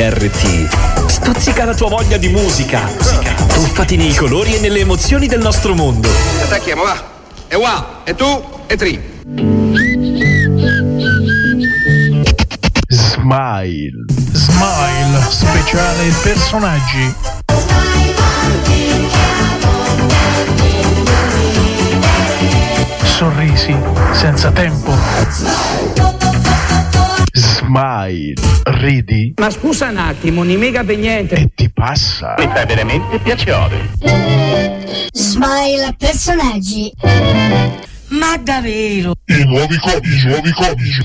RT. Stuzzica la tua voglia di musica. Tuffati nei colori e nelle emozioni del nostro mondo. Attacchiamo, va. E one, e two, e three. Smile, speciale personaggi. Sorrisi senza tempo. Smile, ridi. Ma scusa un attimo, non mica per niente. E ti passa. Mi fa veramente piacere. Smile personaggi. Ma davvero? I nuovi comici.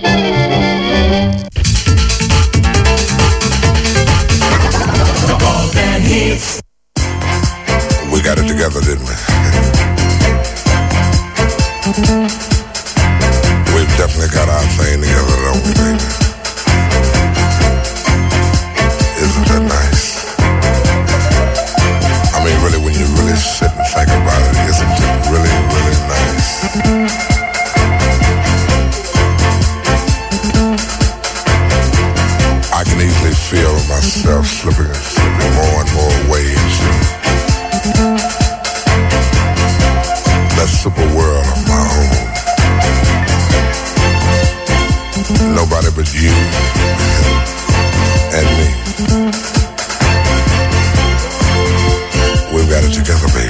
We got it together, didn't we? We've definitely got our thing together, don't we, baby? Isn't that nice? I mean, really, when you really sit and think about it, isn't it really, really nice? I can easily feel myself slipping more and more away into that super world of my own. Nobody but you and me. We've got it together, baby.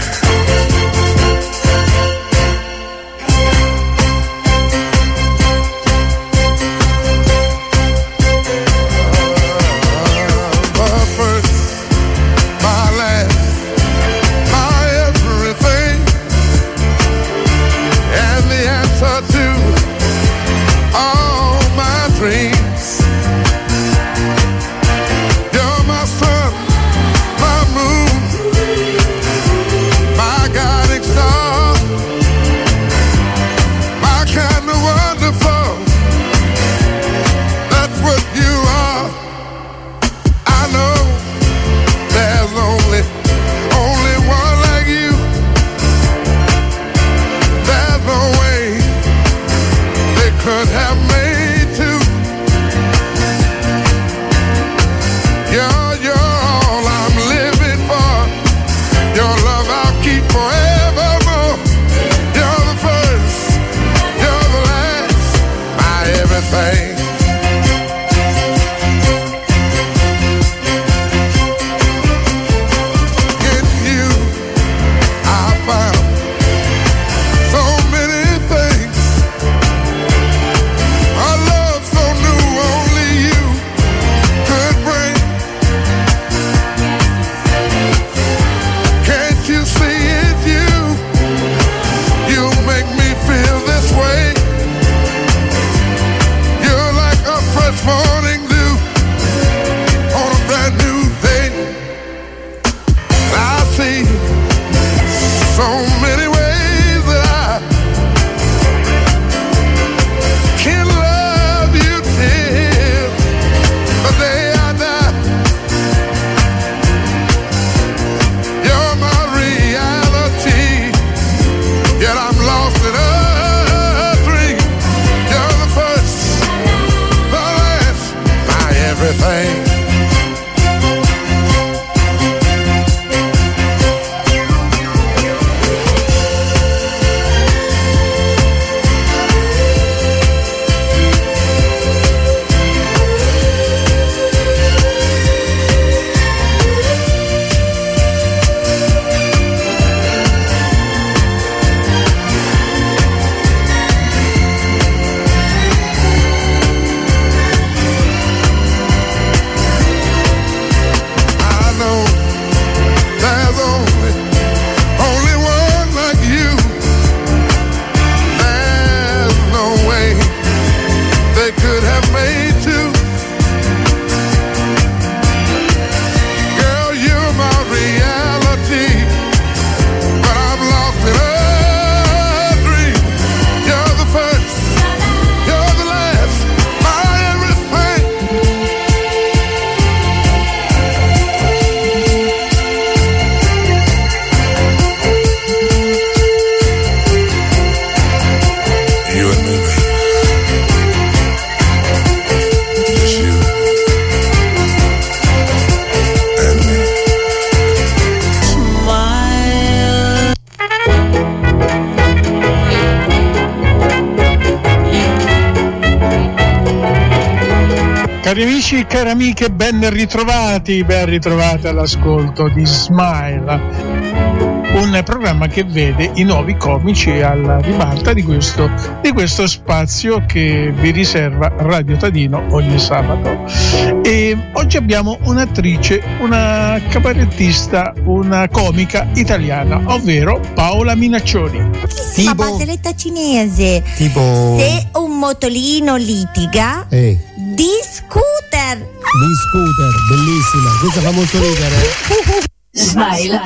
Cari amici, cari amiche, ben ritrovati all'ascolto di Smile, un programma che vede i nuovi comici alla ribalta di questo spazio che vi riserva Radio Tadino ogni sabato. E oggi abbiamo un'attrice, una cabarettista, una comica italiana, ovvero Paola Minaccioni. Una barzelletta cinese. Tipo se un motorino litiga, di scooter, bellissima, questa fa molto ridere. Smile.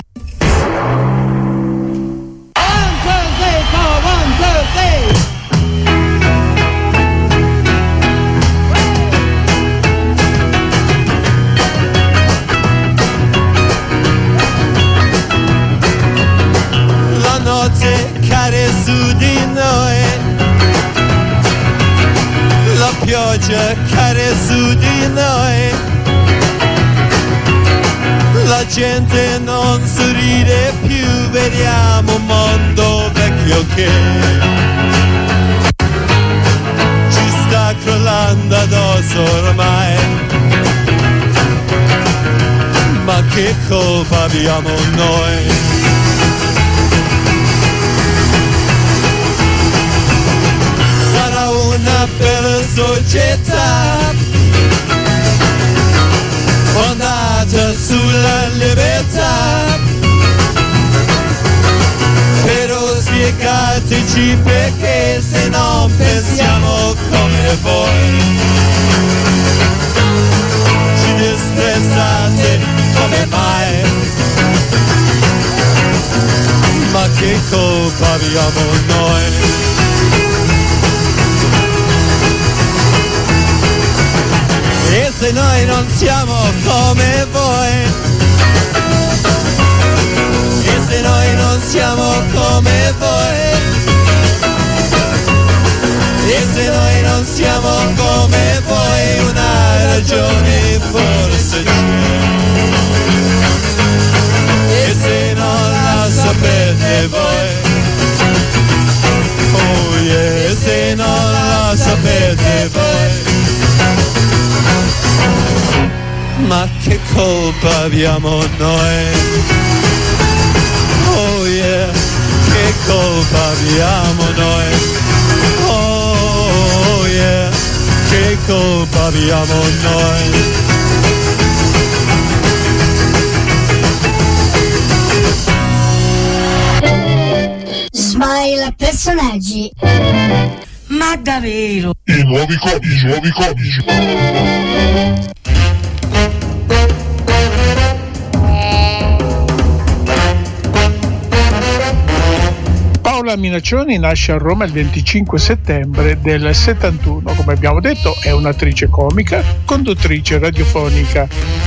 La notte cade su di noi, la pioggia cade su di noi, la gente non sorride più, vediamo un mondo vecchio che ci sta crollando addosso ormai. Ma che colpa abbiamo noi? Una bella società fondata sulla libertà, però spiegateci perché se non pensiamo come voi, ci disprezzate come mai. Ma che colpa abbiamo noi? E se noi non siamo come voi, e se noi non siamo come voi, e se noi non siamo come voi, una ragione forse c'è. E se non la sapete voi, oh yeah, e se non la sapete voi, ma che colpa abbiamo noi? Oh yeah, che colpa abbiamo noi? Oh yeah, che colpa abbiamo noi? Smile personaggi. Ma davvero? I nuovi comici. Paola Minaccioni nasce a Roma il 25 settembre del 71. Come abbiamo detto, è un'attrice comica, conduttrice radiofonica.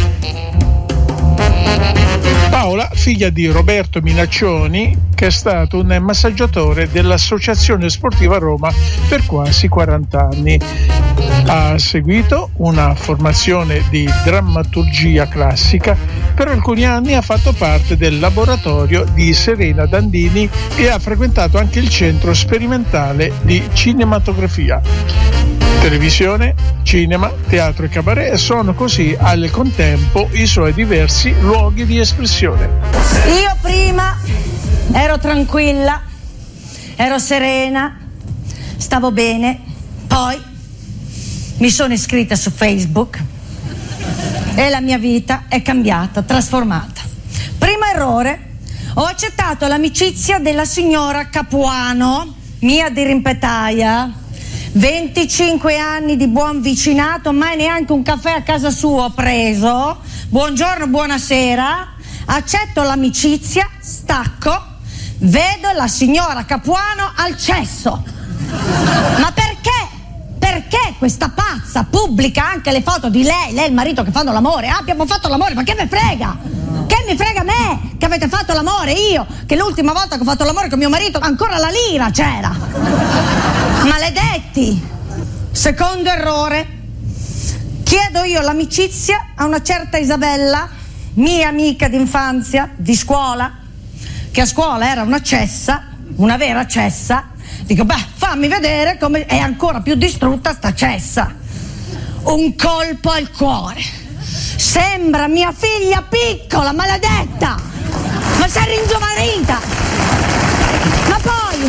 Paola, figlia di Roberto Minaccioni, che è stato un massaggiatore dell'Associazione Sportiva Roma per quasi 40 anni. Ha seguito una formazione di drammaturgia classica, per alcuni anni ha fatto parte del laboratorio di Serena Dandini e ha frequentato anche il Centro Sperimentale di Cinematografia. Televisione, cinema, teatro e cabaret sono così al contempo i suoi diversi luoghi di espressione. Io prima ero tranquilla, ero serena, stavo bene, poi mi sono iscritta su Facebook e la mia vita è cambiata, trasformata. Primo errore, ho accettato l'amicizia della signora Capuano, mia dirimpetaia. 25 anni di buon vicinato, mai neanche un caffè a casa sua ho preso. Buongiorno, buonasera, accetto l'amicizia, stacco, vedo la signora Capuano al cesso. Ma perché? Perché questa pazza pubblica anche le foto di lei e il marito che fanno l'amore? Abbiamo fatto l'amore, ma che me frega? Che mi frega me che avete fatto l'amore? Io, che l'ultima volta che ho fatto l'amore con mio marito ancora la lira c'era. Maledetti! Secondo errore, chiedo io l'amicizia a una certa Isabella, mia amica d'infanzia, di scuola, che a scuola era una cessa, una vera cessa. Dico, beh, fammi vedere come è ancora più distrutta sta cessa. un colpo al cuore. Sembra mia figlia piccola, maledetta! Ma sei ringiovanita! Ma poi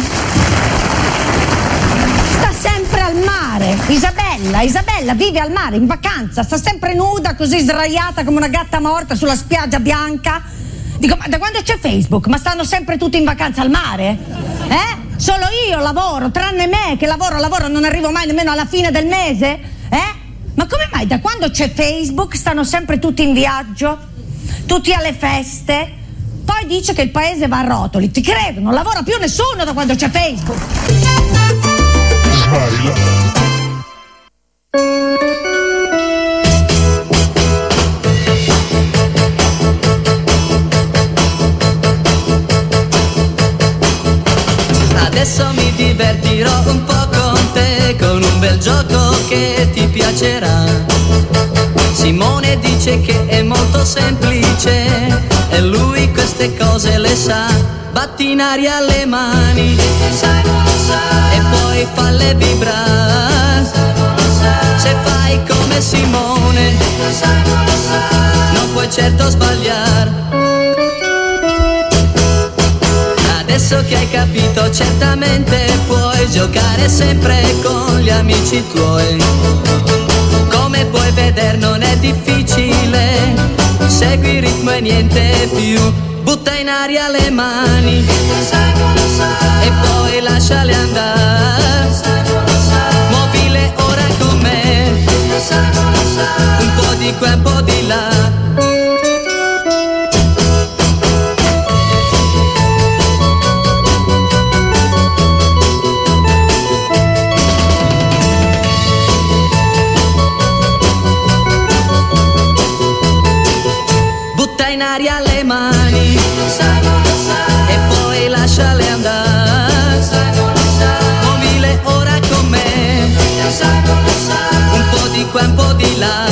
sta sempre al mare. Isabella vive al mare, in vacanza, sta sempre nuda, così sdraiata come una gatta morta sulla spiaggia bianca. Dico, ma da quando c'è Facebook? Ma stanno sempre tutti in vacanza al mare? Solo io lavoro, tranne me che lavoro, non arrivo mai nemmeno alla fine del mese? Ma come mai da quando c'è Facebook stanno sempre tutti in viaggio? Tutti alle feste? Poi dice che il paese va a rotoli. Ti credo, non lavora più nessuno da quando c'è Facebook. Sbaglia. Adesso mi divertirò un po' con te, con un bel gioco che ti piacerà. Simone dice che è molto semplice e lui queste cose le sa. Batti in aria le mani e poi falle vibrare. Se fai come Simone non puoi certo sbagliare. Adesso che hai capito certamente puoi giocare sempre con gli amici tuoi. Come puoi vedere non è difficile, segui il ritmo e niente più. Butta in aria le mani e poi lasciale andare. Muovile ora con me, un po' di qua, un po' di là. In aria le mani e poi lasciale andare. Muovile ora con me, un po' di qua, un po' di là.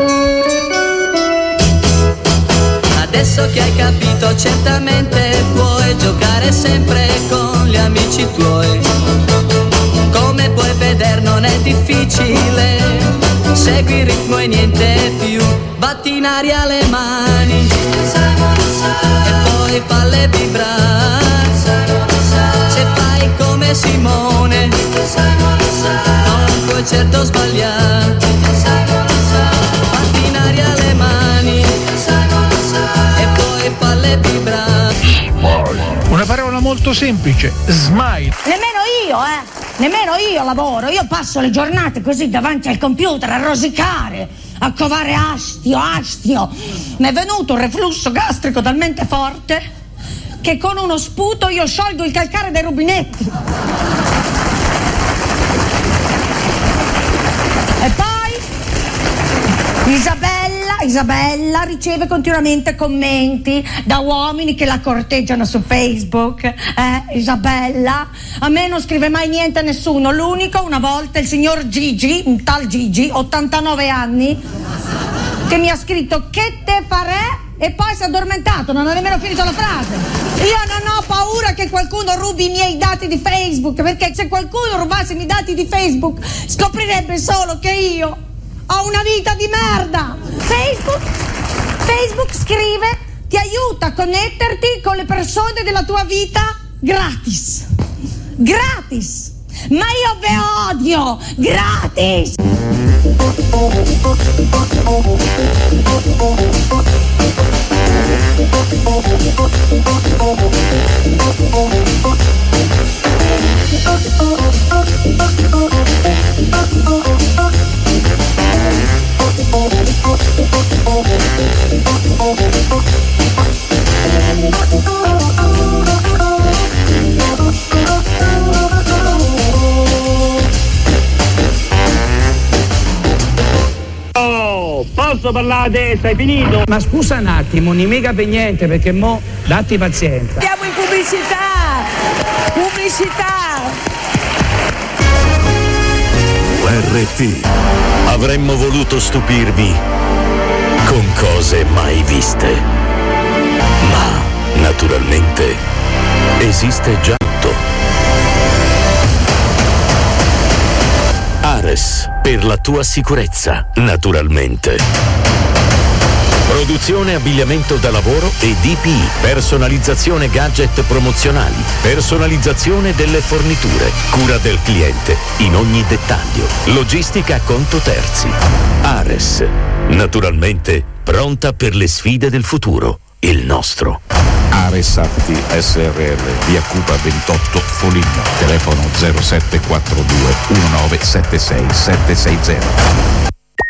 Adesso che hai capito certamente puoi giocare sempre con gli amici tuoi. Come puoi vedere non è difficile, segui il ritmo e niente più. Batti in aria le mani e poi falle vibrare. Se fai come Simone non puoi certo sbagliare. Batti in aria le mani e poi falle vibrare. Una parola molto semplice, smile. Nemmeno io lavoro, io passo le giornate così davanti al computer a rosicare, a covare astio. Mi è venuto un reflusso gastrico talmente forte che con uno sputo io sciolgo il calcare dei rubinetti. E poi Isabella riceve continuamente commenti da uomini che la corteggiano su Facebook. Isabella, a me non scrive mai niente a nessuno. L'unico, una volta, il signor Gigi, un tal Gigi, 89 anni, che mi ha scritto che te farei e poi si è addormentato, non ha nemmeno finito la frase. Io non ho paura che qualcuno rubi i miei dati di Facebook, perché se qualcuno rubasse i miei dati di Facebook scoprirebbe solo che io ho una vita di merda. Facebook scrive, ti aiuta a connetterti con le persone della tua vita gratis. Ma io ve odio, gratis. Oh, posso parlare adesso? Hai finito? Ma scusa un attimo, non mica per niente, perché mo datti pazienza. Andiamo in pubblicità. URT. Avremmo voluto stupirvi con cose mai viste. Ma, naturalmente, esiste già tutto. Ares, per la tua sicurezza, naturalmente. Produzione abbigliamento da lavoro e DPI, personalizzazione gadget promozionali, personalizzazione delle forniture, cura del cliente in ogni dettaglio, logistica a conto terzi. Ares, naturalmente pronta per le sfide del futuro, il nostro. Ares Safety SRL, via Cupa 28 Foligno, telefono 0742 1976 760.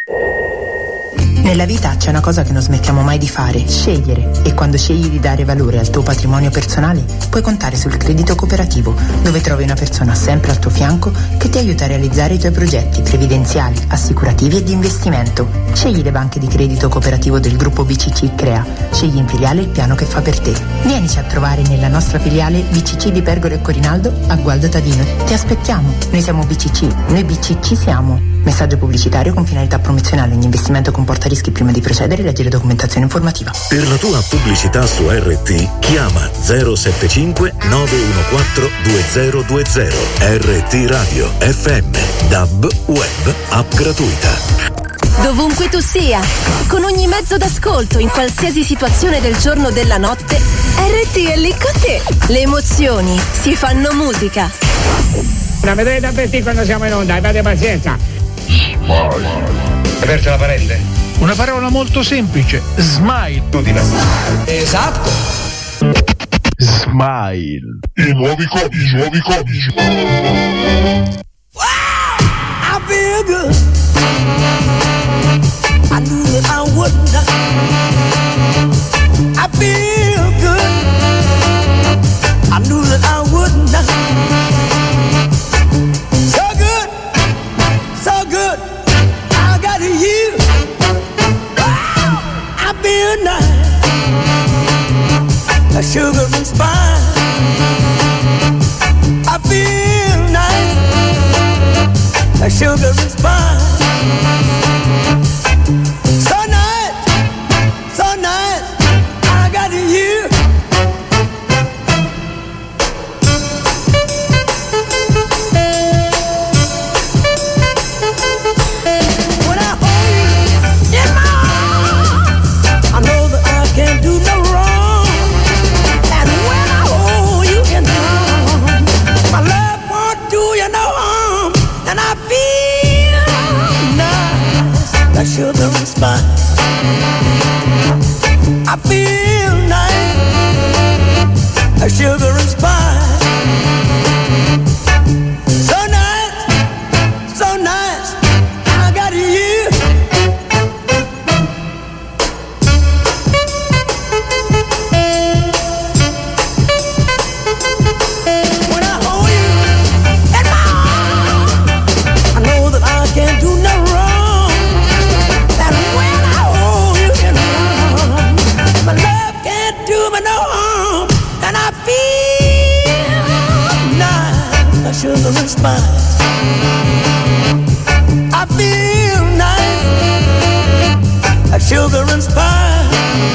Nella vita c'è una cosa che non smettiamo mai di fare, scegliere. E quando scegli di dare valore al tuo patrimonio personale, puoi contare sul credito cooperativo, dove trovi una persona sempre al tuo fianco che ti aiuta a realizzare i tuoi progetti previdenziali, assicurativi e di investimento. Scegli le banche di credito cooperativo del gruppo BCC Crea. Scegli in filiale il piano che fa per te. Vienici a trovare nella nostra filiale BCC di Pergolo e Corinaldo a Gualdo Tadino. Ti aspettiamo. Noi siamo BCC. Noi BCC siamo. Messaggio pubblicitario con finalità promozionale. Ogni investimento comporta rischi. Prima di procedere, leggi la documentazione informativa. Per la tua pubblicità su RT, chiama 075 914 2020. RT Radio FM, DAB, web, app gratuita. Dovunque tu sia, con ogni mezzo d'ascolto, in qualsiasi situazione del giorno o della notte, RT è lì con te. Le emozioni si fanno musica. La vedrete avvertire quando siamo in onda, abbiate pazienza. Aperta la parente. Una parola molto semplice, smile. Esatto. Smile. I nuovi codici. Wow, I feel good. I knew that I wouldn't. I feel good. I knew that I wouldn't. So good, so good. I got you. Wow, I feel nice. A sugar and spice. I feel nice. A sugar and spice. So nice, so nice. I got you. When I hold you in my arms, I know that I can't do no wrong. And when I hold you in my arms, my love won't do you no harm. And I feel nice, like sugar and spice. I feel nice, like sugar and spice. So nice, so nice. I got you. When I hold you in my arms, I know that I can't do no wrong. And when I hold you in my arms, my love can't do me no harm. And I feel nice, like sugar and spice. I feel nice, like sugar and spice.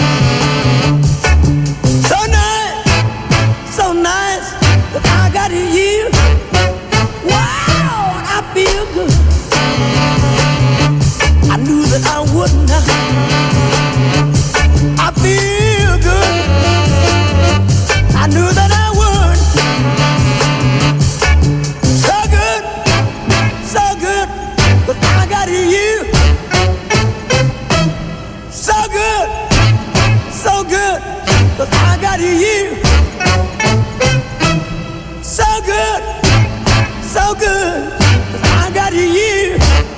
So nice, so nice that I got you. Wow, I feel good. I knew that I wouldn't. I feel good. I knew that I would. So good, so good, but I got you. So good, so good, but I got you. So good, so good, but I got you.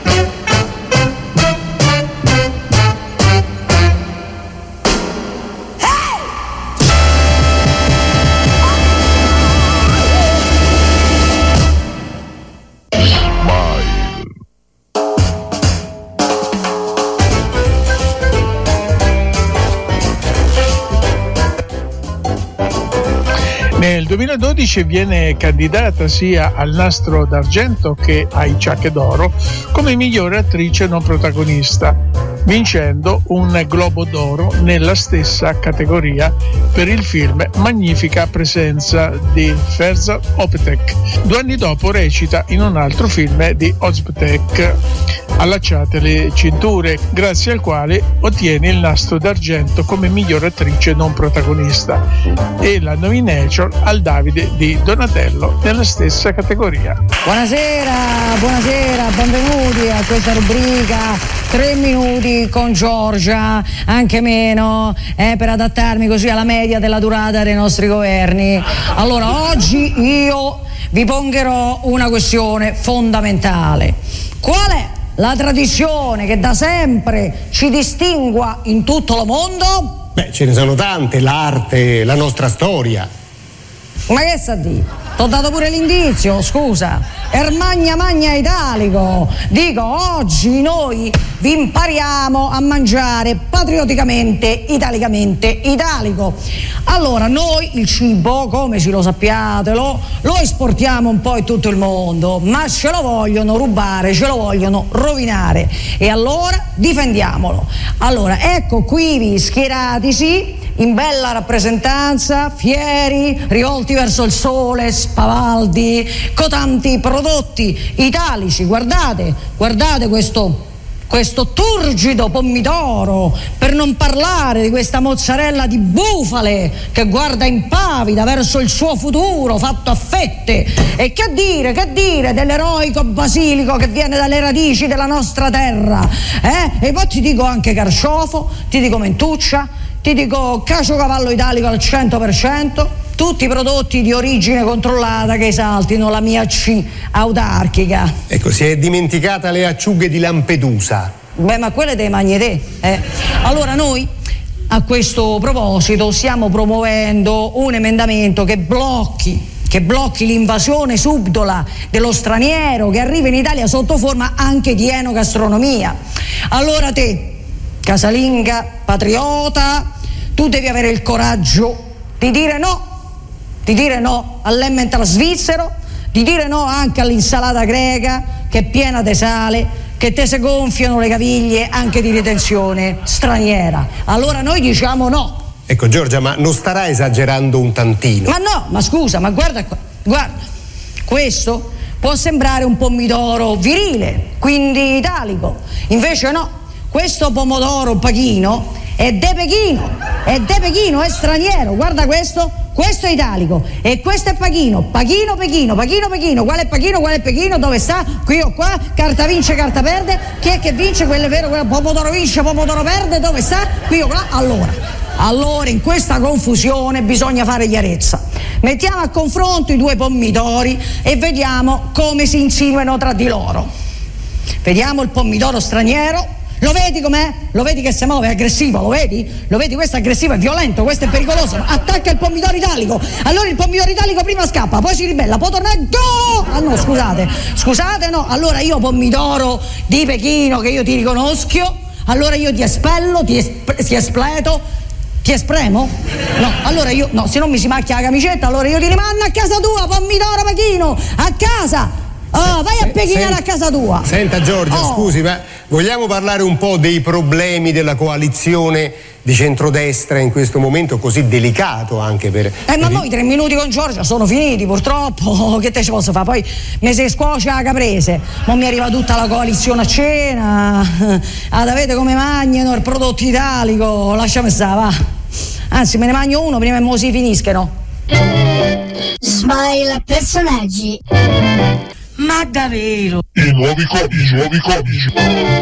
Nel 2012 viene candidata sia al Nastro d'Argento che ai Ciacche d'Oro come migliore attrice non protagonista. vincendo un Globo d'Oro nella stessa categoria per il film Magnifica presenza di Ferzan Optek. 2 anni dopo recita in un altro film di Ozpetek, Allacciate le cinture, grazie al quale ottiene il Nastro d'Argento come miglior attrice non protagonista e la nomination al Davide di Donatello nella stessa categoria. Buonasera, benvenuti a questa rubrica 3 minuti con Giorgia, anche meno, per adattarmi così alla media della durata dei nostri governi. Allora, oggi io vi pongherò una questione fondamentale. Qual è la tradizione che da sempre ci distingua in tutto il mondo? Beh, ce ne sono tante, l'arte, la nostra storia. Ma che sa di? T'ho dato pure l'indizio, scusa. Magna italico. Dico, oggi noi vi impariamo a mangiare patriotticamente, italicamente, italico. Allora, noi il cibo, come ci lo sappiate, lo esportiamo un po' in tutto il mondo, ma ce lo vogliono rubare, ce lo vogliono rovinare. E allora difendiamolo. Allora, ecco qui schieratisi in bella rappresentanza, fieri, rivolti verso il sole, spavaldi, con tanti prodotti italici. Guardate questo turgido pomidoro, per non parlare di questa mozzarella di bufale che guarda impavida verso il suo futuro fatto a fette. E che dire dell'eroico basilico che viene dalle radici della nostra terra, E poi ti dico anche carciofo, ti dico mentuccia, ti dico caciocavallo italico al 100%, tutti prodotti di origine controllata che esaltino la mia C autarchica. Ecco, si è dimenticata le acciughe di Lampedusa. Beh, ma quelle dei magnete. Allora noi a questo proposito stiamo promuovendo un emendamento che blocchi l'invasione subdola dello straniero che arriva in Italia sotto forma anche di enogastronomia. Allora te, casalinga, patriota, tu devi avere il coraggio di dire no all'Emmental svizzero, di dire no anche all'insalata greca che è piena di sale, che te se gonfiano le caviglie anche di ritenzione straniera. Allora noi diciamo no. Ecco Giorgia, ma non starà esagerando un tantino? Ma no, ma scusa, ma guarda qua, questo può sembrare un pomidoro virile, quindi italico, invece no. Questo pomodoro pachino è de Pechino, è straniero. Guarda questo è italico e questo è Pechino. Qual è Pechino? Dove sta? Qui o qua? Carta vince, carta perde. Chi è che vince? Quello è vero, pomodoro vince, pomodoro perde. Dove sta? Qui o qua? Allora in questa confusione bisogna fare chiarezza. Mettiamo a confronto i due pomidori e vediamo come si insinuano tra di loro. Vediamo il pomidoro straniero. Lo vedi com'è? Lo vedi che si muove, è aggressivo, lo vedi? Questo è aggressivo, è violento, questo è pericoloso. Attacca il pomidoro italico. Allora il pomidoro italico prima scappa, poi si ribella, poi torna e go! Ah no, scusate, no. Allora io pomidoro di Pechino che io ti riconosco, allora io ti espello, ti espleto, ti espremo? No, allora io, no, se non mi si macchia la camicetta, allora io ti rimando a casa tua, pomidoro Pechino, a casa! Oh, vai a Pechinare a casa tua. Senta Giorgia, scusi, ma vogliamo parlare un po' dei problemi della coalizione di centrodestra in questo momento così delicato anche per... ma poi 3 minuti con Giorgia sono finiti purtroppo, che te ci posso fare? Poi mi si scuoce la caprese, ma mi arriva tutta la coalizione a cena, avete come mangiano il prodotto italico, lasciami stare, va. Anzi me ne mangio uno prima che mo si finiscano. Smile personaggi. Ma davvero? I nuovi codici.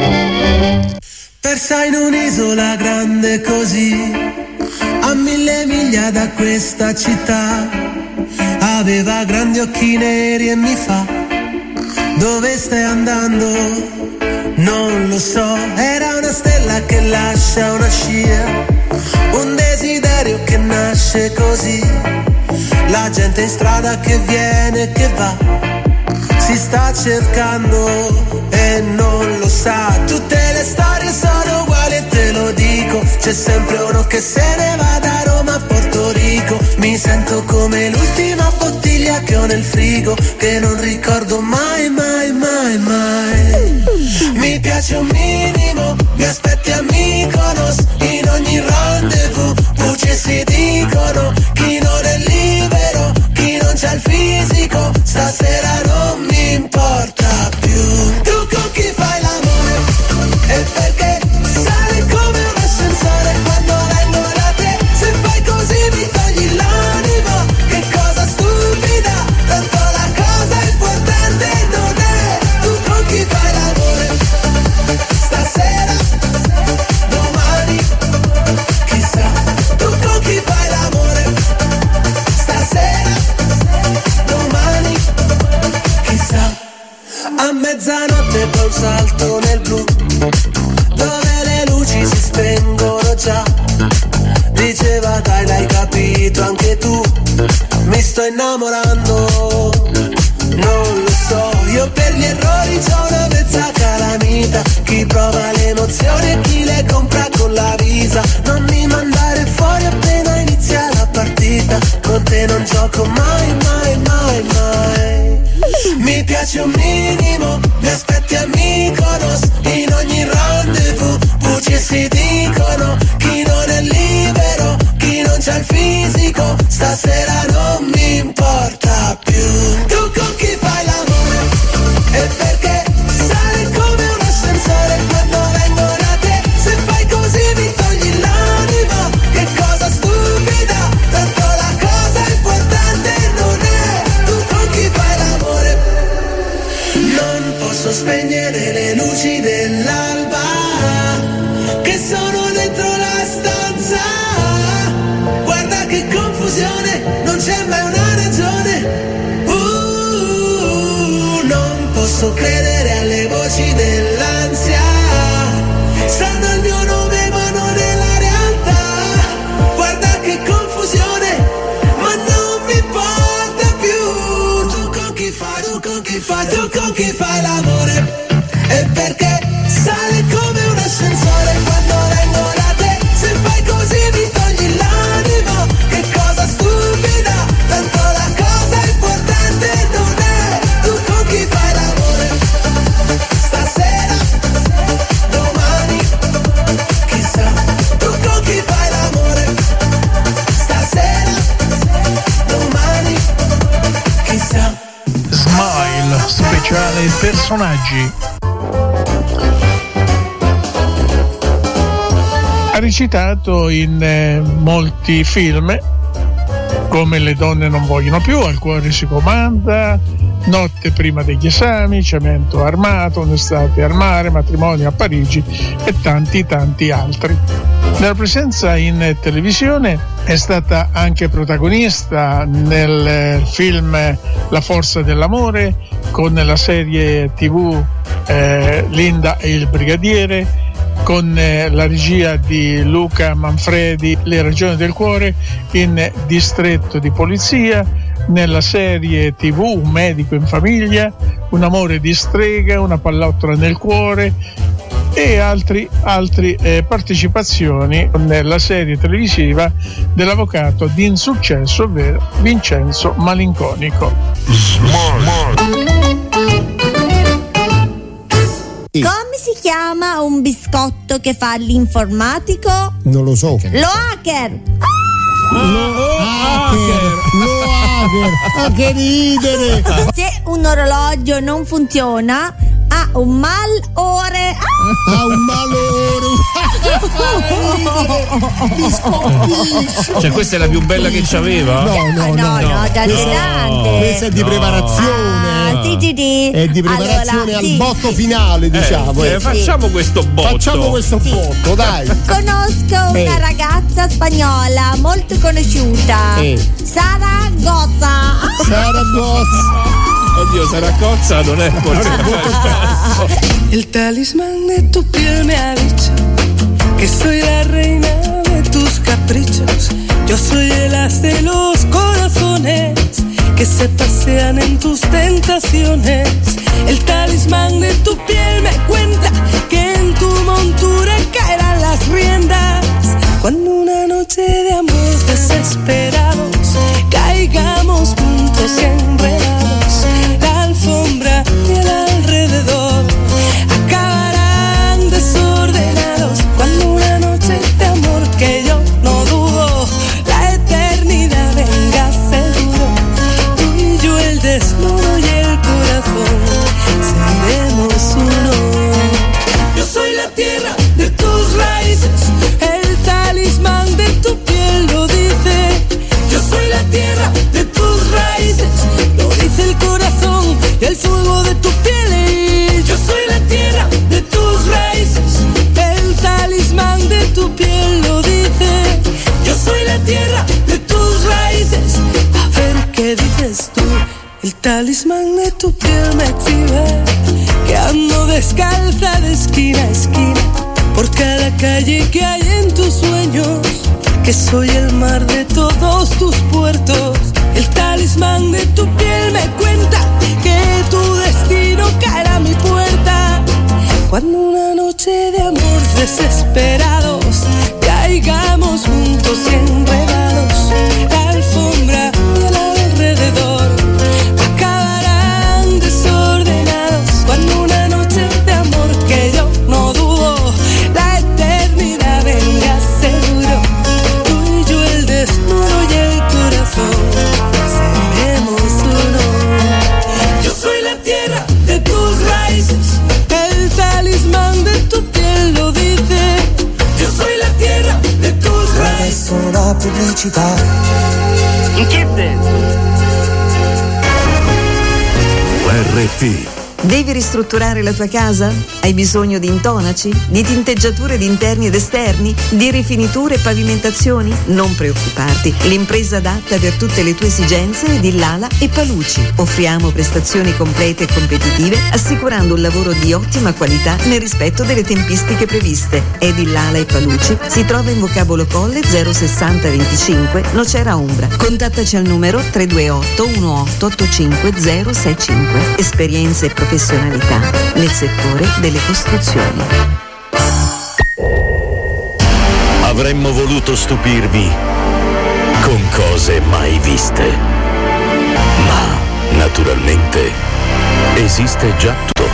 Persa in un'isola grande così, a 1000 miglia da questa città, aveva grandi occhi neri e mi fa: dove stai andando? Non lo so, era una stella che lascia una scia, un desiderio che nasce così, la gente in strada che viene e che va, si sta cercando e non lo sa. Tutte le storie sono uguali e te lo dico, c'è sempre uno che se ne va da Roma a Porto Rico. Mi sento come l'ultima bottiglia che ho nel frigo, che non ricordo mai. Mi piace un minimo mi aspetti a Mykonos, in ogni rendezvous voci si dicono, chi non è libero, chi non c'ha il fisico, stasera non mi importa più. Tu con chi fai l'amore? E perché sale come un ascensore quando vengo da te, se fai così mi togli l'anima, che cosa stupida, tanto la cosa importante non è. Tu con chi fai l'amore? Stasera, domani, chissà. Tu con chi fai l'amore? Stasera, domani, chissà. A mezzanotte poi un salto nel blu, dove le luci si spengono già. Diceva dai, l'hai capito anche tu, mi sto innamorando. Non lo so, io per gli errori c'ho una mezza calamita, chi prova le emozioni e chi le compra con la visa. Non mi mandare fuori appena inizia la partita, con te non gioco mai, mai, mai, mai. Mi piace un minimo, mi aspetti a Mykonos, in ogni rendezvous voci si dicono, chi non è libero, chi non c'ha il fisico, stasera non mi importa più. Tu con chi fai l'amore? E perché sale come un ascensore quando vengo da te, se fai così mi togli l'anima, che cosa stupida, tanto la cosa importante non è. Tu con chi fai l'amore? Non posso spegnere le luci dell'alba che sono dentro la stanza. Guarda che confusione, non c'è mai una ragione. Non posso credere alle voci dell'ansia, sanno il mio nome ma non è la realtà. Guarda che confusione, ma non mi importa più. Tu con chi fai, tu con chi fai, tu con chi fai l'amore? E perché sale come un ascensore quando vengo da te, se fai così mi togli l'anima, che cosa stupida, tanto la cosa importante non è. Tu con chi fai l'amore? Stasera, domani, chissà. Tu con chi fai l'amore? Stasera, domani, chissà. Smile, speciale personaggi. Ha recitato in molti film come Le donne non vogliono più, Al cuore si comanda, Notte prima degli esami, Cemento armato, Un'estate al mare, Matrimonio a Parigi e tanti tanti altri. Nella presenza in televisione è stata anche protagonista nel film La forza dell'amore, con la serie TV Linda e il brigadiere, con la regia di Luca Manfredi, Le ragioni del cuore, in Distretto di polizia, nella serie TV Un medico in famiglia, Un amore di strega, Una pallottola nel cuore e altre partecipazioni nella serie televisiva dell'avvocato di insuccesso, ovvero Vincenzo Malinconico. Come si chiama un biscotto che fa l'informatico? Non lo so. Lo hacker! Lo hacker! Oh, che ridere! Se un orologio non funziona, ha un malore. Ha un malore! Cioè, questa è la più bella che c'aveva? No, Dante. Questa è di preparazione. È di preparazione al botto finale, diciamo. Facciamo questo botto. Dai. Conosco una ragazza spagnola molto conosciuta. Saragozza. Oddio, Saragozza non è El talismán de tu piel me ha dicho que soy la reina de tus caprichos. Yo soy el as de los corazones que se pasean en tus tentaciones. El talismán de tu piel me cuenta que en tu montura caerán las riendas. Cuando una noche de amor desesperados caigamos juntos y enredados, la alfombra y el alrededor acabarán desordenados. talismán de tu piel me exhibe que ando descalza de esquina a esquina por cada calle que hay en tus sueños, que soy el mar de todos tus puertos. El talismán de tu piel me cuenta que tu destino caerá a mi puerta cuando una noche de amor desesperados caigamos juntos y enredados. La alfombra del alrededor acabarán desordenados cuando una noche de amor que yo no dudo la eternidad venga seguro. Tú y yo el desnudo y el corazón seremos uno. Yo soy la tierra de tus raíces, el talismán de tu piel lo dice. Io sono la tierra de tus raíces. Adesso la pubblicità. In che senso? RT. Devi ristrutturare la tua casa? Hai bisogno di intonaci? Di tinteggiature di interni ed esterni? Di rifiniture e pavimentazioni? Non preoccuparti, l'impresa adatta per tutte le tue esigenze è Dillala e Paluci. Offriamo prestazioni complete e competitive, assicurando un lavoro di ottima qualità nel rispetto delle tempistiche previste. È Dillala e Paluci, si trova in Vocabolo Colle 060 25 Nocera Umbra. Contattaci al numero 328 1885 065. Esperienze e professionalità nel settore delle costruzioni. Avremmo voluto stupirvi con cose mai viste, ma naturalmente esiste già tutto.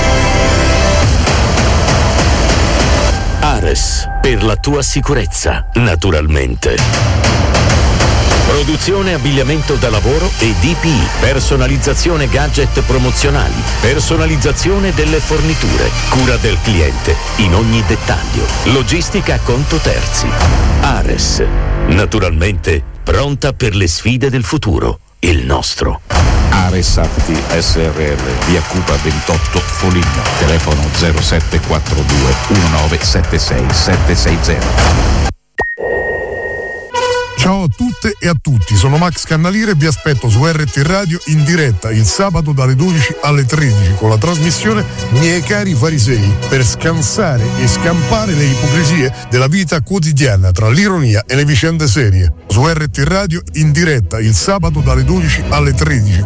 Ares, per la tua sicurezza, naturalmente. Produzione abbigliamento da lavoro e DPI, personalizzazione gadget promozionali, personalizzazione delle forniture, cura del cliente in ogni dettaglio, logistica a conto terzi. Ares, naturalmente pronta per le sfide del futuro, il nostro. Ares Safety SRL, via Cupa 28 Foligno, telefono 0742 1976 760. Ciao a tutte e a tutti, sono Max Cannaliere e vi aspetto su RT Radio in diretta il sabato dalle 12 alle 13 con la trasmissione Miei cari farisei, per scansare e scampare le ipocrisie della vita quotidiana tra l'ironia e le vicende serie. Su RT Radio in diretta il sabato dalle 12 alle 13.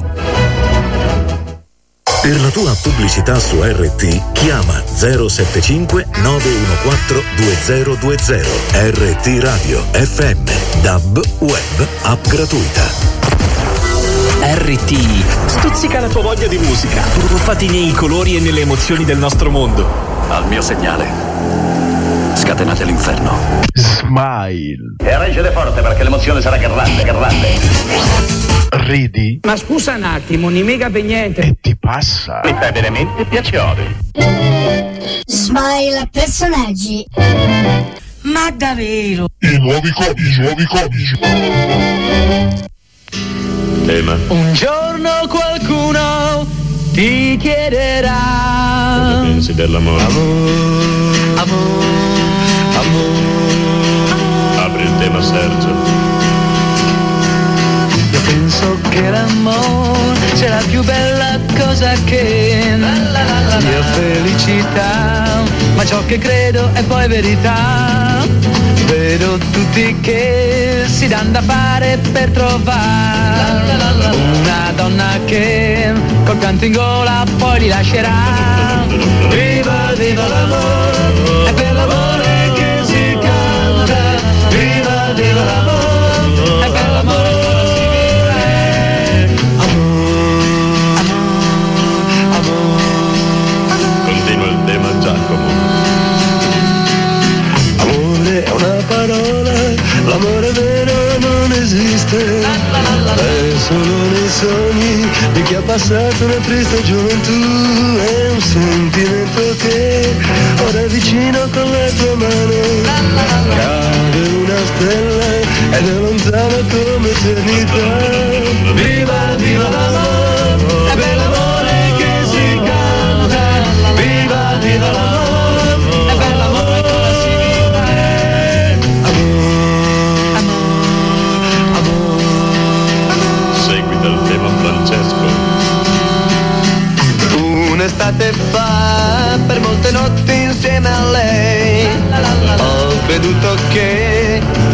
Per la tua pubblicità su RT chiama 075 914 2020. RT Radio FM, DAB, web, app gratuita. RT stuzzica la tua voglia di musica, tuffati nei colori e nelle emozioni del nostro mondo. Al mio segnale, scatenate l'inferno. Smile. E reggete forte perché l'emozione sarà grande. Ridi. Ma scusa un attimo, non mica per niente. E ti passa. Mi fai veramente piacere. Smile personaggi. Ma davvero? I nuovi codici. Tema. Un giorno qualcuno ti chiederà. Cosa pensi dell'amore? Amore. Apri il tema, Sergio. Io penso che l'amore sia la più bella cosa che mia felicità, ma ciò che credo è poi verità. Vedo tutti che si danno da fare per trovare una donna che col pianto in gola poi li lascerà. Viva, viva l'amore, è per l'amore che si canta. Viva, viva l'amore, è per l'amore. Continua il tema, Giacomo. Amore è una parola, l'amore vero non esiste. È solo nei sogni di chi ha passato una triste gioventù. È un sentimento che ora è vicino con le tue mani. Cade una stella ed è lontano come eternità. Viva, viva l'amore, è per l'amore che si canta. Viva, viva l'amore, è per l'amore che si vive. Seguita il tema, Francesco.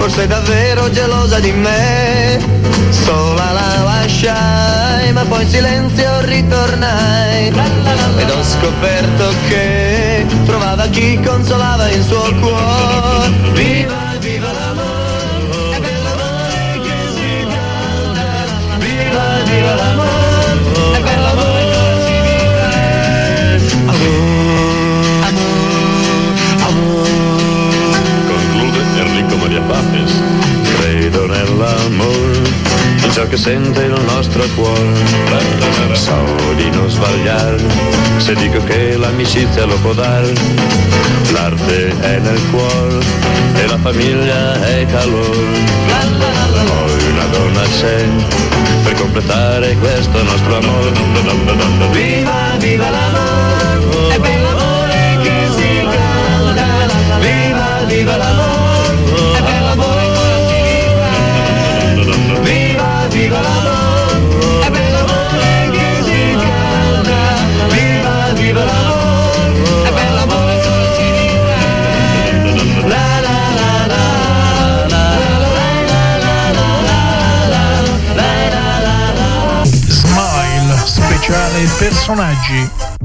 forse è davvero gelosa di me. Sola la lasciai, ma poi in silenzio ritornai ed ho scoperto che trovava chi consolava il suo cuore. Viva, viva l'amore, è bell'amore che si canta. Viva, viva l'amore, è bell'amore che si vive. Amore, amore, amore. Conclude Enrico Maria Papes. Credo nell'amore, in ciò che sente il nostro cuore. So di non sbagliare se dico che l'amicizia lo può dare. L'arte è nel cuore e la famiglia è calore. Poi una donna c'è per completare questo nostro amore. Viva, viva l'amore, è bell'amore che si canta. Viva, viva l'amore, è bell'amore che si vive. Viva, viva l'amore, è bell'amore che si canta. Viva, viva l'amore, è bell'amore che si vive. La la la la la la. Smile, speciale personaggi.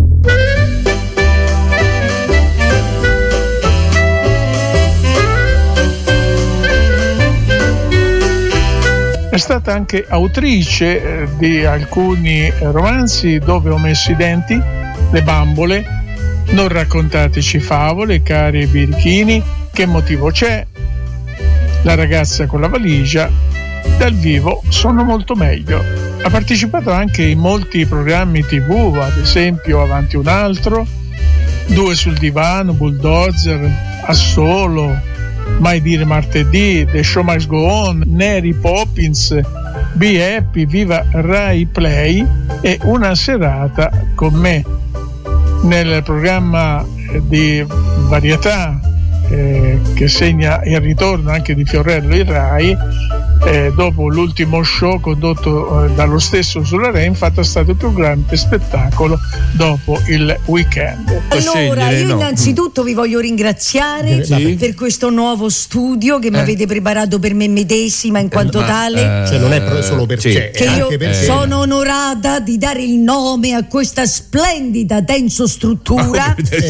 È stata anche autrice di alcuni romanzi dove ho messo i denti, Le bambole, Non raccontateci favole, Cari birichini, Che motivo c'è, La ragazza con la valigia, Dal vivo sono molto meglio. Ha partecipato anche in molti programmi TV, ad esempio Avanti un altro, Due sul divano, Bulldozer, Assolo, Mai dire martedì, The Show Must Go On, Mary Poppins, Be Happy, Viva Rai Play e Una serata con me. Nel programma di varietà che segna il ritorno anche di Fiorello in Rai, dopo l'ultimo show condotto dallo stesso sulla Rai, infatti è stato il più grande spettacolo dopo il weekend. Allora, io innanzitutto vi voglio ringraziare per questo nuovo studio che mi avete preparato per me medesima in quanto tale. Cioè non è solo per te, che è io anche per te. sono onorata di dare il nome a questa splendida tensostruttura.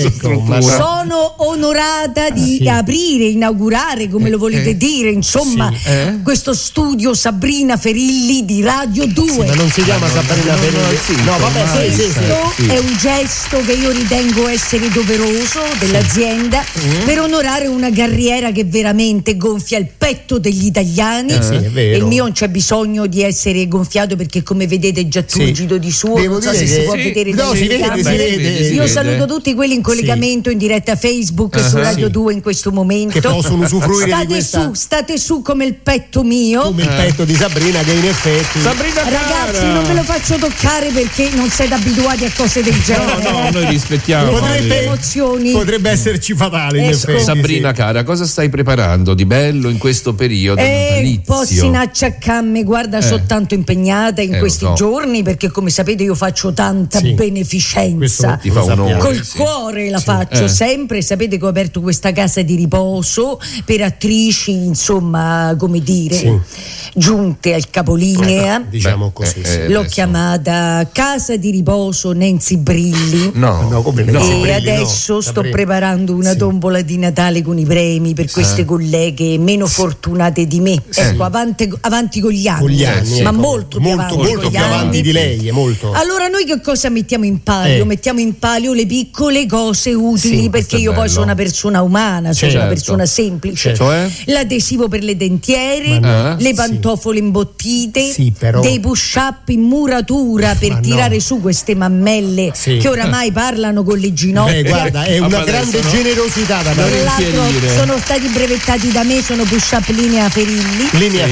Sono onorata di aprire, inaugurare, come lo volete dire, insomma, questo studio Sabrina Ferilli di Radio 2. Ma non si chiama Sabrina Ferilli. No, vabbè, questo è un gesto che io ritengo essere doveroso dell'azienda per onorare una carriera che veramente gonfia il petto degli italiani. È vero. Il mio non c'è bisogno di essere gonfiato perché, come vedete, è già turgido di suo. Devo non so dire se che si può vedere no, dalle si vede, telecamere. si vede. Io saluto tutti quelli in collegamento in diretta Facebook su Radio 2 in questo momento, che possono usufruire di questa. State su come il petto mio, come il petto di Sabrina, che in effetti ragazzi non ve lo faccio toccare perché non siete abituati a cose del genere. No, noi rispettiamo. Le emozioni potrebbe esserci fatale in effetti. Sabrina cara, cosa stai preparando di bello in questo periodo natalizio? Posso acciaccarmi, guarda, sono tanto impegnata in questi giorni perché, come sapete, io faccio tanta beneficenza. Ti fa onore, col cuore la faccio sempre. Sapete che ho aperto questa casa di riposo per attrici, insomma, come dire, giunte al capolinea, diciamo così. L'ho chiamata Casa di Riposo Nancy Brilli. E adesso sto preparando una tombola di Natale con i premi per queste colleghe meno fortunate di me. Ecco, avanti con gli anni, ma molto più avanti di lei, molto. Allora, noi che cosa mettiamo in palio? Mettiamo in palio le piccole cose utili, perché io poi sono una persona umana, sono una persona semplice. Cioè? L'adesivo per le dentiere, le pantofole imbottite, dei push-up in muratura per tirare su queste mammelle che oramai parlano con le ginocchia. Guarda, è una grande generosità da Tra l'altro sono stati brevettati da me, sono push-up linea Ferilli.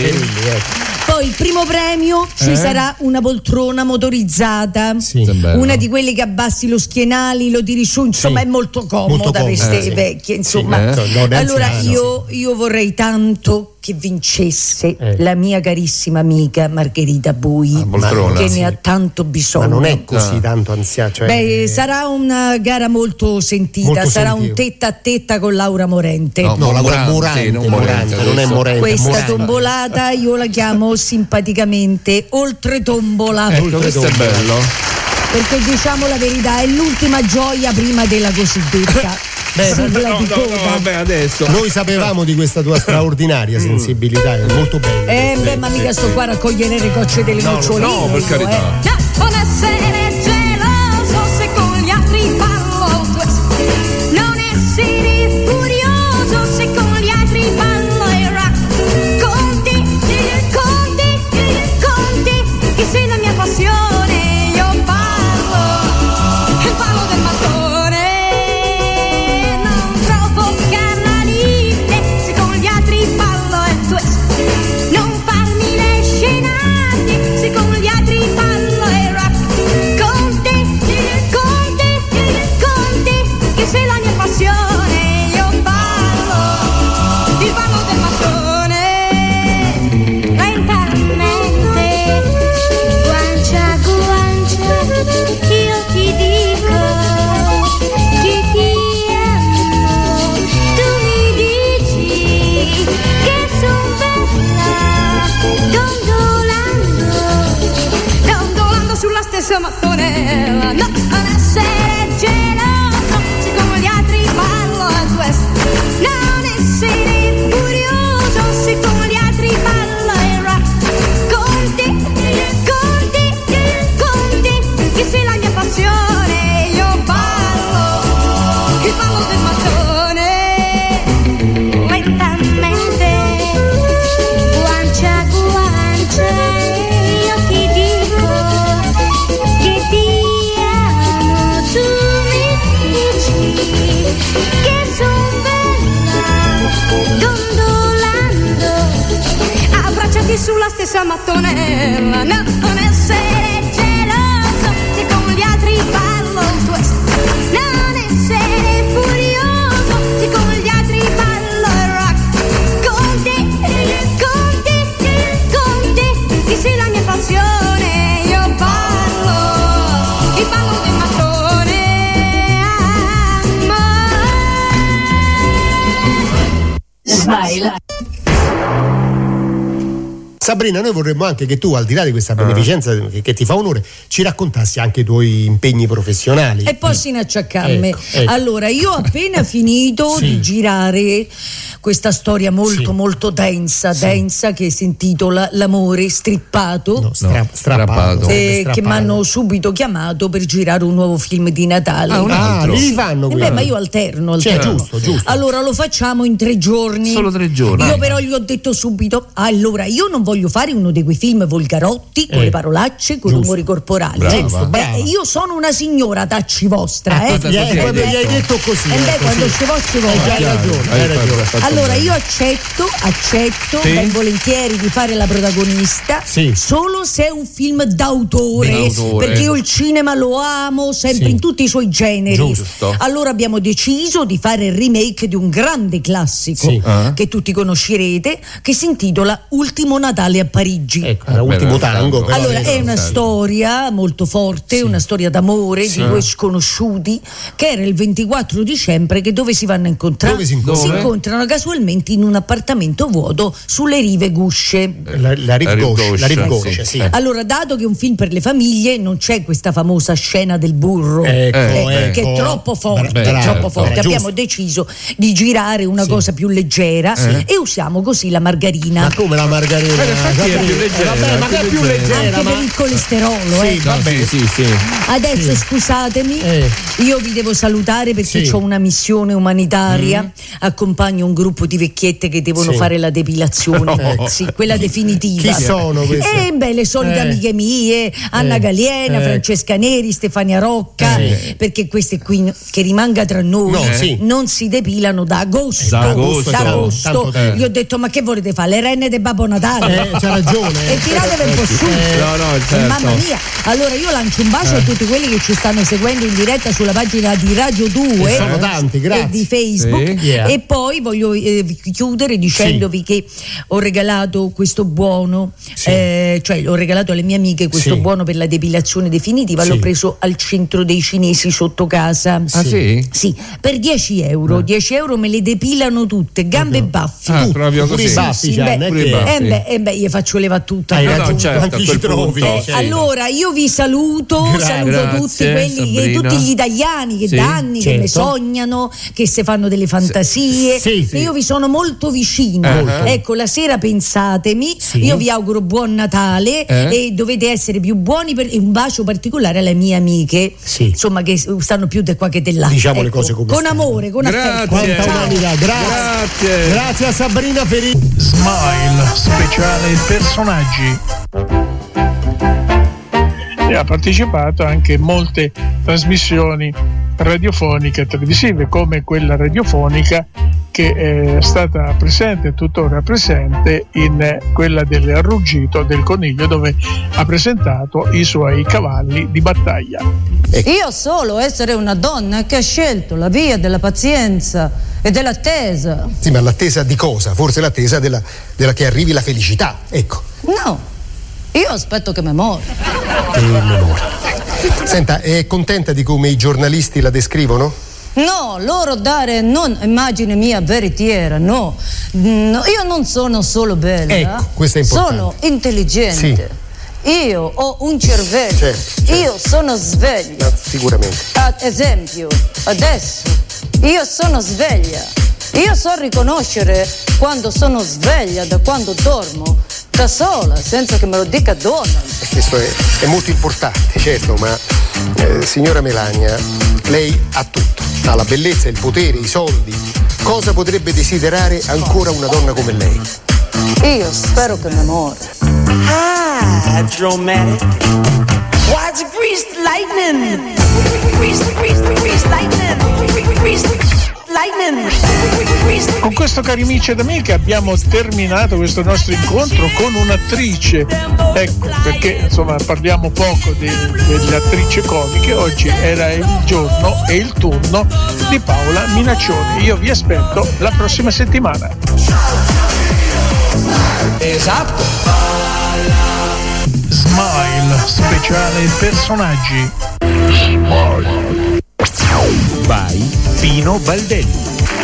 Poi il primo premio ci sarà una poltrona motorizzata, una di quelle che abbassi lo schienale, lo tiri su, insomma è molto comoda per queste vecchie, insomma. Allora io vorrei tanto che vincesse la mia carissima amica Margherita Bui, che ne ha tanto bisogno. Ma non è così tanto anziana. Cioè sarà una gara molto sentita, sarà un tetta a tetta con Laura Morente. No, Laura Morante, non è Morente. Questa tombolata io la chiamo simpaticamente oltretombola. Questo è bello. Perché diciamo la verità, è l'ultima gioia prima della cosiddetta sigla di coda. Adesso noi sapevamo di questa tua straordinaria sensibilità, è molto bella. Ma mica sto qua a raccogliere le gocce delle noccioline. No, per carità. Non essere geloso se con gli altri parlo, non essere furioso se con gli altri parlo e racconti, che sei la mia passione, io parlo del mattone. Non farmi le scenate se con gli altri parlo e racconti, che sei la mia passione, io parlo del mattone. Lentamente, guancia a guancia, io ti dico che ti amo, tu mi dici che sono dondolando sulla stessa mattonella. No, non essere geloso se con gli altri parlo a questo, non essere furioso se con gli altri parlo e racconti, che sei la mia passione, io parlo del mattone. Lentamente, guancia a guancia, io ti dico che ti amo, tu mi dici che son bella, dondolando, abbracciati sulla stessa mattonella. No, non essere geloso se con gli altri parlo, non essere furioso se con gli altri parlo e racconti, che sei la mia passione, io parlo del mattone. Smile. Sabrina, noi vorremmo anche che tu, al di là di questa beneficenza che ti fa onore, ci raccontassi anche i tuoi impegni professionali. E posso inacciaccarmi. Ecco. Allora, io ho appena finito di girare questa storia molto densa che si intitola L'amore strippato, strappato. Che mi hanno subito chiamato per girare un nuovo film di Natale. Li fanno ma io alterno. Giusto. Allora lo facciamo in 3 giorni. Solo 3 giorni. Io però gli ho detto subito, allora io non voglio fare uno di quei film volgarotti con le parolacce, con rumori corporali. Brava. Io sono una signora tacci vostra, Gli hai detto così. Quando ci voglio hai ragione. Allora io accetto ben volentieri di fare la protagonista, solo se è un film d'autore, perché io il cinema lo amo sempre in tutti i suoi generi. Giusto. Allora abbiamo deciso di fare il remake di un grande classico che tutti conoscerete, che si intitola Ultimo Natale a Parigi. Ultimo tango. Allora è una storia molto forte, una storia d'amore di 2 sconosciuti, che era il 24 dicembre, che dove si vanno a incontrare? Dove si incontrano casualmente in un appartamento vuoto sulle rive gusce. La rive gauche, sì. Allora, dato che è un film per le famiglie, non c'è questa famosa scena del burro, che è troppo forte. Abbiamo deciso di girare una cosa più leggera e usiamo così la margarina. Ma come la margarina? Infatti è più leggera. Ma che è più leggera? Anche per il colesterolo. Sì. Adesso scusatemi, io vi devo salutare perché ho una missione umanitaria. Accompagno un gruppo di vecchiette che devono fare la depilazione, quella definitiva. Chi sono queste? Le solite amiche mie, Anna Galiena, Francesca Neri, Stefania Rocca, perché queste qui, che rimanga tra noi, non si depilano da agosto. Gli ho detto, ma che volete fare? Le renne del Babbo Natale? c'ha ragione. E tiratevi un po' su. certo. Mamma mia. Allora io lancio un bacio a tutti quelli che ci stanno seguendo in diretta sulla pagina di Radio 2. Sono tanti, grazie. E di Facebook. Sì. Yeah. E poi voglio chiudere dicendovi che ho regalato questo buono, cioè ho regalato alle mie amiche questo buono per la depilazione definitiva. L'ho preso al centro dei cinesi sotto casa. Ah sì? Sì, per 10 euro. 10 euro me le depilano tutte, gambe e baffi. Proprio così. Pure i baffi, io faccio leva tutta. Certo, ci trovi. Allora io vi saluto, saluto tutti quelli che, tutti gli italiani che da anni che ne sognano, che se fanno delle fantasie. E io vi sono molto vicino. Ecco, la sera pensatemi, io vi auguro buon Natale e dovete essere più buoni e un bacio particolare alle mie amiche, insomma, che stanno più da qua che di là. Diciamo le cose come con amore, con affetto. Quanta umanità, grazie a Sabrina Ferrini. Smile, speciale personaggi. E ha partecipato anche in molte trasmissioni radiofoniche e televisive, come quella radiofonica che è stata presente e tuttora presente in quella del ruggito del coniglio, dove ha presentato i suoi cavalli di battaglia. Io solo essere una donna che ha scelto la via della pazienza e dell'attesa. Sì, ma l'attesa di cosa? Forse l'attesa della che arrivi la felicità, ecco. No, io aspetto che mi mori. Senta, è contenta di come i giornalisti la descrivono? No, loro dare non immagine mia veritiera, no. Io non sono solo bella. Ecco, questo è importante. Sono intelligente. Io ho un cervello. Certo. Io sono sveglia. Sicuramente. Ad esempio, adesso io sono sveglia. Io so riconoscere quando sono sveglia da quando dormo da sola, senza che me lo dica Donald. Questo è molto importante, certo, ma signora Melania, lei ha tutto. Ha la bellezza, il potere, i soldi. Cosa potrebbe desiderare ancora una donna come lei? Io spero che mi muore. Dramatic. Why's it greased lightning? Greased lightning. Greased lightning. Con questo, cari amici ed amiche, abbiamo terminato questo nostro incontro con un'attrice. Ecco, perché insomma parliamo poco delle attrici comiche. Oggi era il giorno e il turno di Paola Minaccioni. Io vi aspetto la prossima settimana. Esatto. Smile, speciale personaggi. By Pino Baldelli.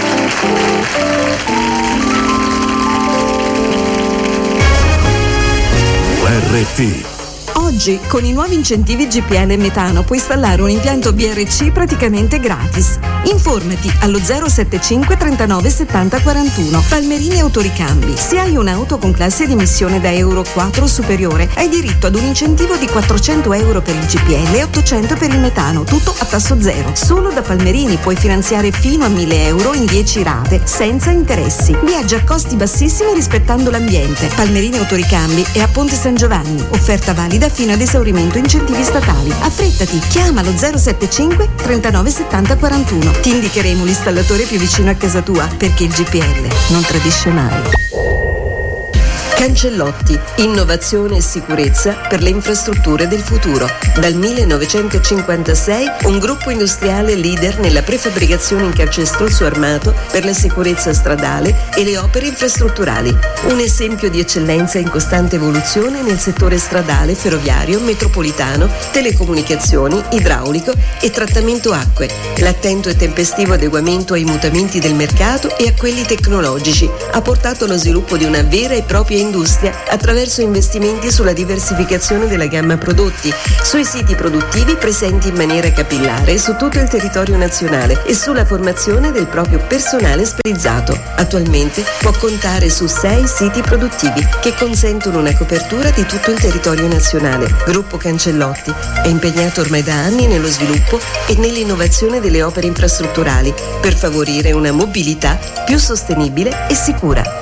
RT. Oggi, con i nuovi incentivi GPL metano, puoi installare un impianto BRC praticamente gratis. Informati allo 075 39 70 41. Palmerini Autoricambi. Se hai un'auto con classe di emissione da Euro 4 superiore, hai diritto ad un incentivo di 400 euro per il GPL e 800 per il metano, tutto a tasso zero. Solo da Palmerini puoi finanziare fino a 1000 euro in 10 rate, senza interessi. Viaggia a costi bassissimi rispettando l'ambiente. Palmerini Autoricambi è a Ponte San Giovanni. Offerta valida fino ad esaurimento incentivi statali. Affrettati, chiamalo 075 39 70 41. Ti indicheremo l'installatore più vicino a casa tua, perché il GPL non tradisce mai. Cancellotti, innovazione e sicurezza per le infrastrutture del futuro. Dal 1956 un gruppo industriale leader nella prefabbricazione in calcestruzzo armato per la sicurezza stradale e le opere infrastrutturali. Un esempio di eccellenza in costante evoluzione nel settore stradale, ferroviario, metropolitano, telecomunicazioni, idraulico e trattamento acque. L'attento e tempestivo adeguamento ai mutamenti del mercato e a quelli tecnologici ha portato allo sviluppo di una vera e propria industria attraverso investimenti sulla diversificazione della gamma prodotti, sui siti produttivi presenti in maniera capillare su tutto il territorio nazionale e sulla formazione del proprio personale specializzato. Attualmente può contare su 6 siti produttivi che consentono una copertura di tutto il territorio nazionale. Gruppo Cancellotti è impegnato ormai da anni nello sviluppo e nell'innovazione delle opere infrastrutturali per favorire una mobilità più sostenibile e sicura.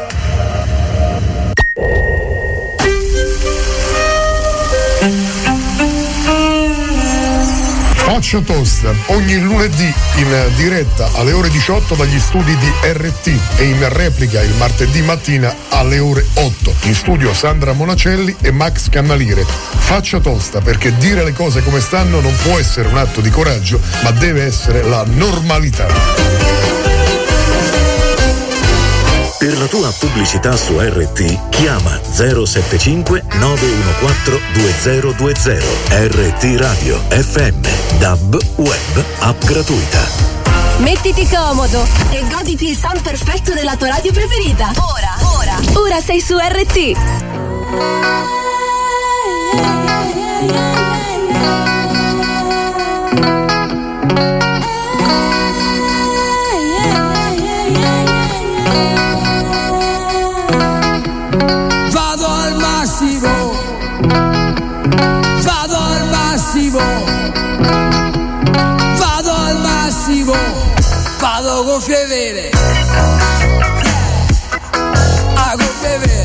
Faccia Tosta, ogni lunedì in diretta alle ore 18 dagli studi di RT e in replica il martedì mattina alle ore 8. In studio Sandra Monacelli e Max Cannalire. Faccia Tosta, perché dire le cose come stanno non può essere un atto di coraggio, ma deve essere la normalità. Per la tua pubblicità su RT chiama 075 914 2020. RT Radio FM, DAB, web, app gratuita. Mettiti comodo e goditi il sound perfetto della tua radio preferita. Ora sei su RT. Vado con fievere, a con fievere.